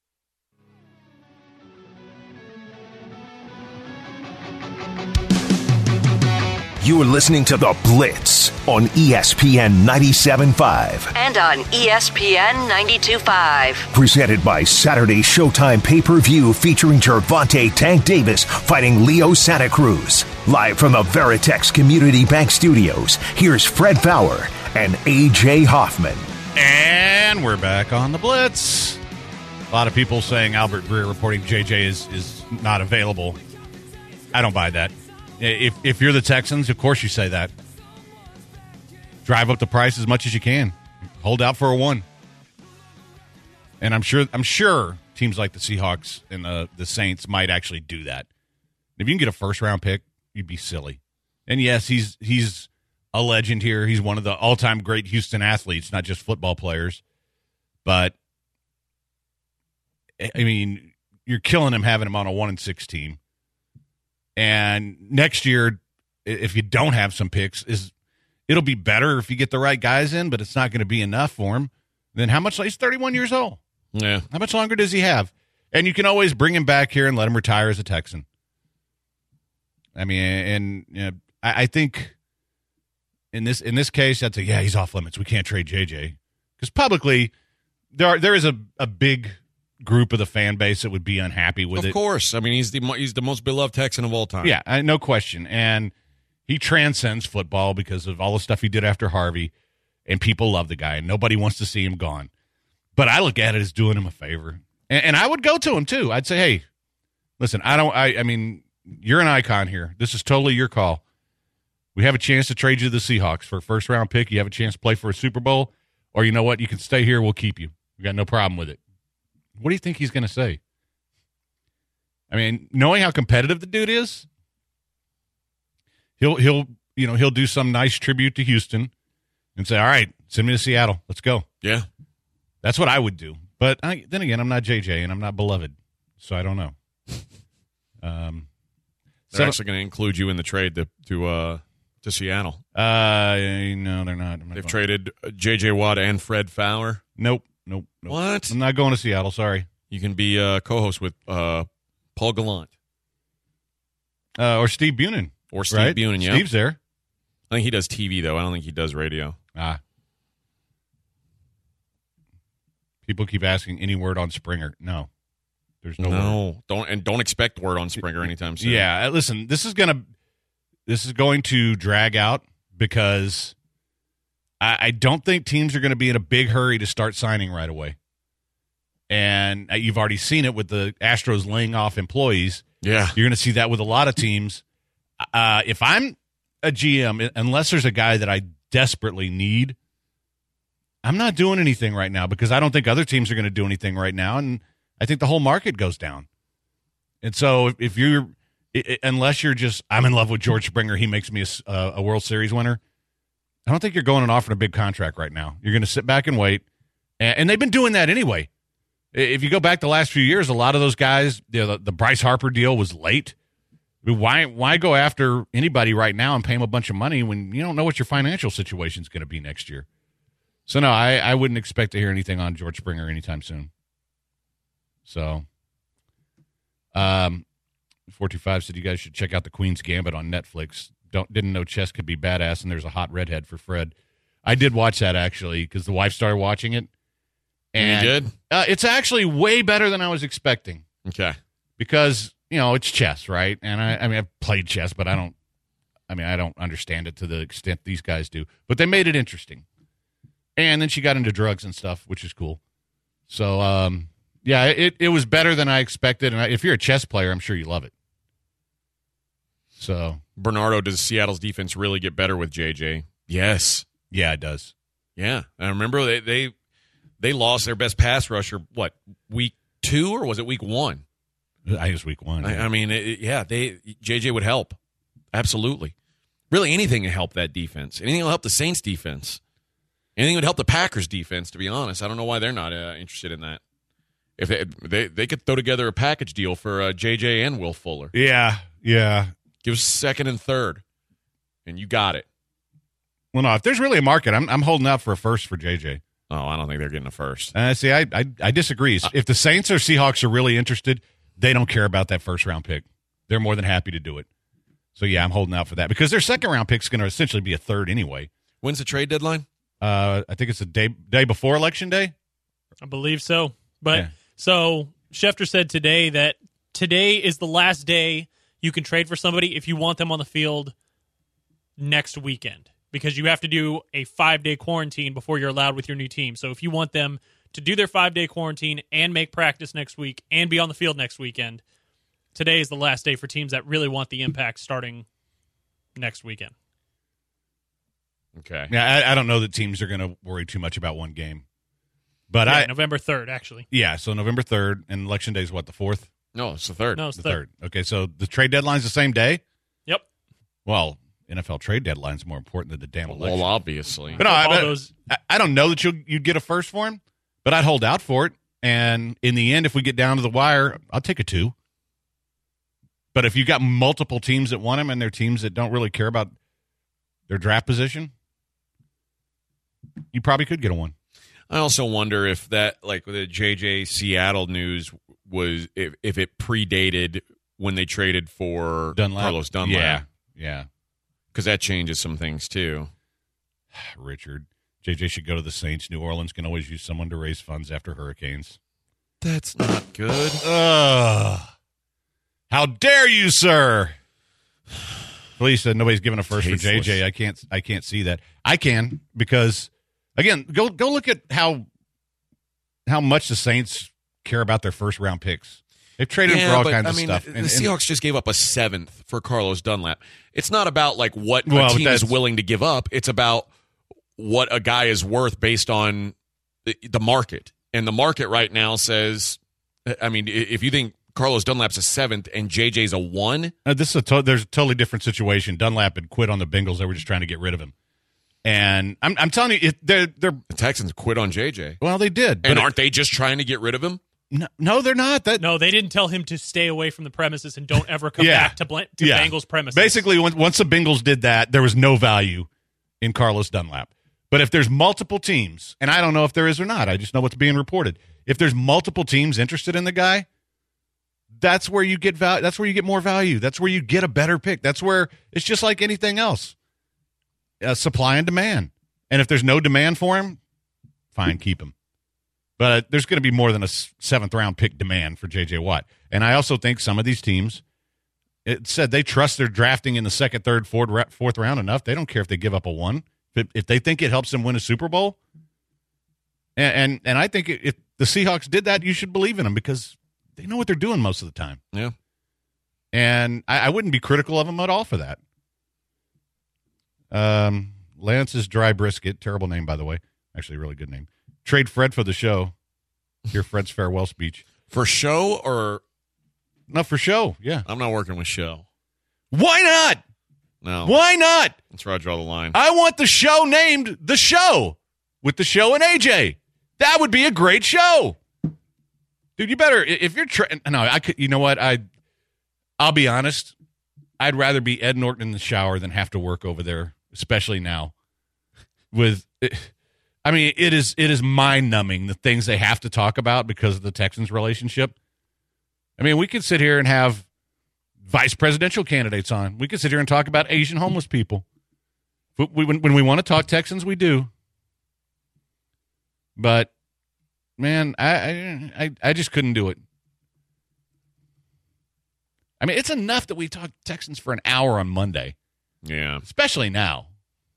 You're listening to The Blitz on ESPN 97.5. And on ESPN 92.5. Presented by Saturday Showtime pay-per-view featuring Gervonta Tank Davis fighting Leo Santa Cruz. Live from the Veritex Community Bank Studios, here's Fred Fowler and A.J. Hoffman. And we're back on The Blitz. A lot of people saying Albert Breer reporting JJ is not available. I don't buy that. If you're the Texans, of course you say that. Drive up the price as much as you can. Hold out for a 1. And I'm sure teams like the Seahawks and the Saints might actually do that. If you can get a first-round pick, you'd be silly. And yes, he's a legend here. He's one of the all-time great Houston athletes, not just football players. But, I mean, you're killing him having him on a 1-6 team. And next year, if you don't have some picks, it'll be better if you get the right guys in, but it's not going to be enough for him. Then how much? He's 31 years old. Yeah. How much longer does he have? And you can always bring him back here and let him retire as a Texan. I mean, and you know, I think in this case, I'd say, yeah, he's off limits. We can't trade JJ because publicly there is a big group of the fan base that would be unhappy with it. Of course. I mean, he's the most beloved Texan of all time. Yeah, no question. And he transcends football because of all the stuff he did after Harvey, and people love the guy, and nobody wants to see him gone. But I look at it as doing him a favor. And I would go to him, too. I'd say, hey, listen, I mean, you're an icon here. This is totally your call. We have a chance to trade you to the Seahawks for a first-round pick. You have a chance to play for a Super Bowl. Or you know what? You can stay here. We'll keep you. We got no problem with it. What do you think he's going to say? I mean, knowing how competitive the dude is, he'll do some nice tribute to Houston and say, all right, send me to Seattle. Let's go. Yeah. That's what I would do. But then again, I'm not JJ and I'm not beloved, so I don't know. They're actually going to include you in the trade to Seattle. No, they're not. They've traded J.J. Watt and Fred Fowler. Nope. What? I'm not going to Seattle. Sorry. You can be co-host with Paul Gallant. Or Steve Bunin. Or Steve right? Bunin, yeah. Steve's there. I think he does TV, though. I don't think he does radio. People keep asking any word on Springer. No. There's no word. Don't expect word on Springer anytime soon. Yeah, listen, this is going to drag out because I don't think teams are going to be in a big hurry to start signing right away. And you've already seen it with the Astros laying off employees. Yeah. You're going to see that with a lot of teams. If I'm a GM, unless there's a guy that I desperately need, I'm not doing anything right now because I don't think other teams are going to do anything right now. And I think the whole market goes down. And so if you're, unless you're just, I'm in love with George Springer, he makes me a World Series winner, I don't think you're going and offering a big contract right now. You're going to sit back and wait. And they've been doing that anyway. If you go back the last few years, a lot of those guys, the Bryce Harper deal was late. I mean, why go after anybody right now and pay them a bunch of money when you don't know what your financial situation is going to be next year? So, no, I wouldn't expect to hear anything on George Springer anytime soon. So, 425 said you guys should check out The Queen's Gambit on Netflix. didn't know chess could be badass, and there's a hot redhead for Fred. I did watch that, actually, because the wife started watching it. And you did? It's actually way better than I was expecting. Okay. Because, it's chess, right? And I mean, I've played chess, but I don't understand it to the extent these guys do. But they made it interesting. And then she got into drugs and stuff, which is cool. So, yeah, it was better than I expected. And if you're a chess player, I'm sure you love it. So, Bernardo, does Seattle's defense really get better with JJ? Yes. Yeah, it does. Yeah. I remember they lost their best pass rusher, week 2 or was it week 1? I think it was week 1. I mean, JJ would help. Absolutely. Really, anything to help that defense. Anything will help the Saints defense. Anything would help the Packers defense, to be honest. I don't know why they're not interested in that. If they could throw together a package deal for JJ and Will Fuller. Yeah. Give us second and third, and you got it. Well, no, if there's really a market, I'm holding out for a first for JJ. Oh, I don't think they're getting a first. See, I disagree. If the Saints or Seahawks are really interested, they don't care about that first-round pick. They're more than happy to do it. So, yeah, I'm holding out for that because their second-round pick is going to essentially be a third anyway. When's the trade deadline? I think it's the day before Election Day. I believe so. But yeah. So Schefter said today that today is the last day you can trade for somebody if you want them on the field next weekend because you have to do a 5-day quarantine before you're allowed with your new team. So if you want them to do their 5-day quarantine and make practice next week and be on the field next weekend, today is the last day for teams that really want the impact starting next weekend. Okay. Yeah, I don't know that teams are going to worry too much about one game. But November 3rd, actually. Yeah, so November 3rd, and Election Day is what, the 4th? No, it's the 3rd. No, it's the 3rd. Okay, so the trade deadline's the same day? Yep. Well, NFL trade deadline's more important than the damn election. Well, obviously. But no, I don't know that you'd get a first for him, but I'd hold out for it. And in the end, if we get down to the wire, I'll take a 2. But if you got multiple teams that want him and they're teams that don't really care about their draft position, you probably could get a 1. I also wonder if that, like the JJ Seattle news, was if it predated when they traded for Carlos Dunlap. Yeah. Because that changes some things, too. Richard, JJ should go to the Saints. New Orleans can always use someone to raise funds after hurricanes. That's not good. How dare you, sir? Police said nobody's giving a first Tasteless. for JJ. I can't see that. I can because, again, go look at how much the Saints care about their first-round picks. They've traded them for all kinds of stuff. The Seahawks just gave up a 7th for Carlos Dunlap. It's not about like what a team is willing to give up. It's about what a guy is worth based on the market. And the market right now says, I mean, if you think Carlos Dunlap's a 7th and JJ's a 1, there's a totally different situation. Dunlap had quit on the Bengals. They were just trying to get rid of him. And I'm telling you, the Texans quit on JJ. Well, they did. And aren't they just trying to get rid of him? No, they're not. No, they didn't tell him to stay away from the premises and don't ever come back to Bengals premises. Basically, once the Bengals did that, there was no value in Carlos Dunlap. But if there's multiple teams, and I don't know if there is or not, I just know what's being reported. If there's multiple teams interested in the guy, that's where you get value. That's where you get more value. That's where you get a better pick. That's where it's just like anything else. Supply and demand. And if there's no demand for him, fine, keep him. But there's going to be more than a 7th-round pick demand for J.J. Watt. And I also think some of these teams, it said they trust their drafting in the 2nd, 3rd, 4th round enough. They don't care if they give up a 1. If they think it helps them win a Super Bowl. And I think if the Seahawks did that, you should believe in them because they know what they're doing most of the time. Yeah. And I wouldn't be critical of them at all for that. Lance's Dry Brisket, terrible name, by the way. Actually, a really good name. Trade Fred for the show. Hear Fred's farewell speech. For show or? No, for show, yeah. I'm not working with show. Why not? No. Why not? That's where I draw the line. I want the show named The Show with the show and AJ. That would be a great show. Dude, you better, if you're no, I could, you know what? I'll be honest. I'd rather be Ed Norton in the shower than have to work over there, especially now. I mean, it is mind-numbing, the things they have to talk about because of the Texans relationship. I mean, we could sit here and have vice presidential candidates on. We could sit here and talk about Asian homeless people. When we want to talk Texans, we do. But, man, I just couldn't do it. I mean, it's enough that we talk Texans for an hour on Monday. Yeah. Especially now.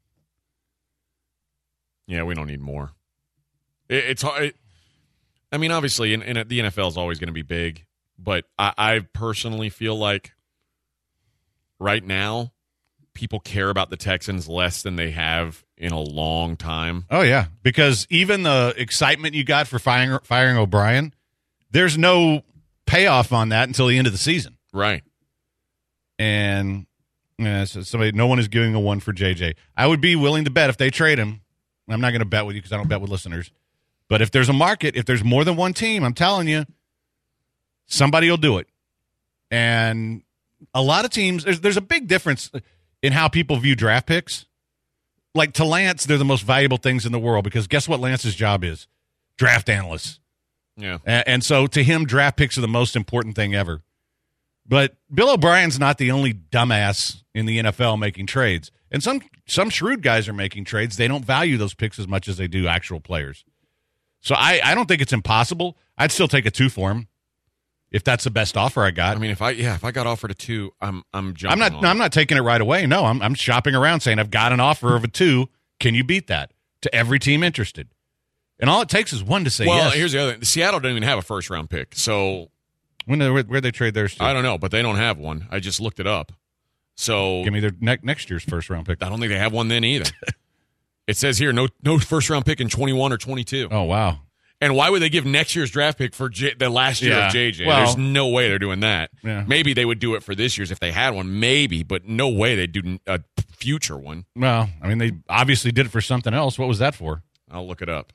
Yeah, we don't need more. It's hard. I mean, obviously, the NFL is always going to be big, but I personally feel like right now people care about the Texans less than they have in a long time. Oh, yeah, because even the excitement you got for firing O'Brien, there's no payoff on that until the end of the season. Right. And so no one is giving a one for JJ. I would be willing to bet if they trade him. I'm not going to bet with you because I don't bet with listeners. But if there's a market, if there's more than one team, I'm telling you, somebody will do it. And a lot of teams, there's a big difference in how people view draft picks. Like to Lance, they're the most valuable things in the world because guess what Lance's job is? Draft analyst. Yeah. And so to him, draft picks are the most important thing ever. But Bill O'Brien's not the only dumbass in the NFL making trades. And some shrewd guys are making trades. They don't value those picks as much as they do actual players. So I don't think it's impossible. I'd still take a 2 for him if that's the best offer I got. I mean, if I got offered a 2, I'm jumping. I'm not taking it right away. No, I'm shopping around saying I've got an offer of a 2. Can you beat that? To every team interested. And all it takes is one to say yes. Well, here's the other thing. Seattle didn't even have a first-round pick. So where'd they trade theirs to? I don't know, but they don't have one. I just looked it up. So give me their next year's first-round pick. I don't think they have one then either. It says here, no first-round pick in 21 or 22. Oh, wow. And why would they give next year's draft pick for the last year of JJ? Well, there's no way they're doing that. Yeah. Maybe they would do it for this year's if they had one, maybe, but no way they'd do a future one. Well, I mean, they obviously did it for something else. What was that for? I'll look it up.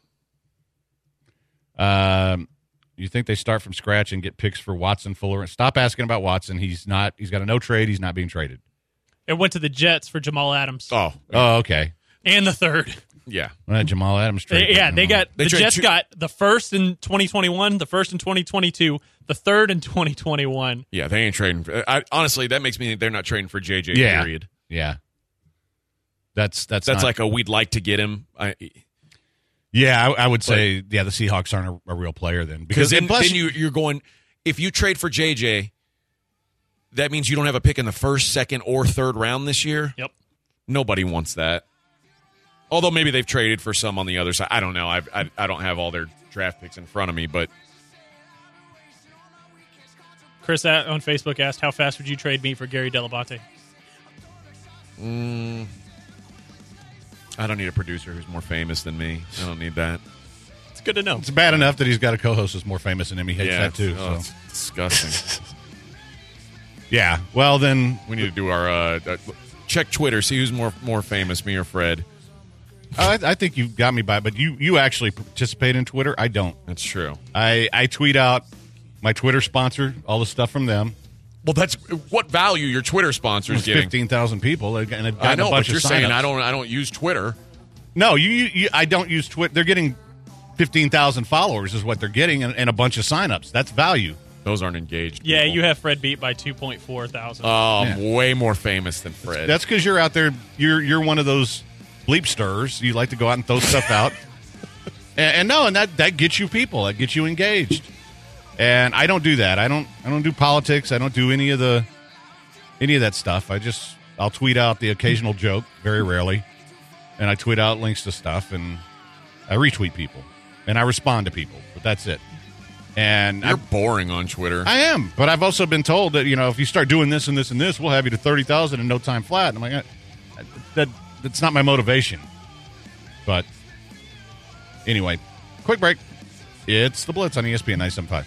You think they start from scratch and get picks for Watson, Fuller? Stop asking about Watson. He's got a no trade. He's not being traded. It went to the Jets for Jamal Adams. Oh, okay. And the third. Yeah. Jamal Adams traded. The Jets got the first in 2021, the first in 2022, the third in 2021. Yeah, they ain't trading. Honestly, that makes me think they're not trading for JJ, period. Yeah. That's like a we'd like to get him. I would say, the Seahawks aren't a real player then. Because then you're going, if you trade for JJ, that means you don't have a pick in the first, second, or third round this year? Yep. Nobody wants that. Although maybe they've traded for some on the other side. I don't know. I don't have all their draft picks in front of me, but. Chris on Facebook asked, how fast would you trade me for Gary Delabate? I don't need a producer who's more famous than me. I don't need that. It's good to know. It's bad enough that he's got a co-host who's more famous than him. He hates that too. Oh, it's disgusting. Yeah. Well, then we need to do our check Twitter, see who's more famous, me or Fred. I think you got me by, but you actually participate in Twitter. I don't. That's true. I tweet out my Twitter sponsor, all the stuff from them. Well, that's what value your Twitter sponsor is getting. 15,000 people, and they've I know, a bunch but you're of saying signups. I don't use Twitter. No, I don't use Twitter. They're getting 15,000 followers is what they're getting, and a bunch of signups. That's value. Those aren't engaged. Yeah, people. you have Fred beat by 2.4 thousand. I'm way more famous than Fred. That's because you're out there. You're one of those bleep stirrers. You like to go out and throw stuff out. And that gets you people. That gets you engaged. And I don't do that. I don't do politics. I don't do any of that stuff. I'll tweet out the occasional joke, very rarely, and I tweet out links to stuff, and I retweet people, and I respond to people. But that's it. And you're boring on Twitter. I am, but I've also been told that if you start doing this and this and this, we'll have you to 30,000 in no time flat. And I'm like, that's not my motivation. But anyway, quick break. It's the Blitz on ESPN 97.5.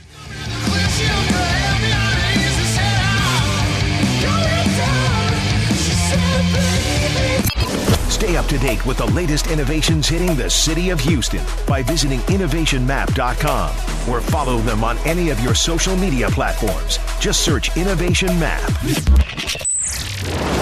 Stay up to date with the latest innovations hitting the city of Houston by visiting innovationmap.com or follow them on any of your social media platforms. Just search Innovation Map.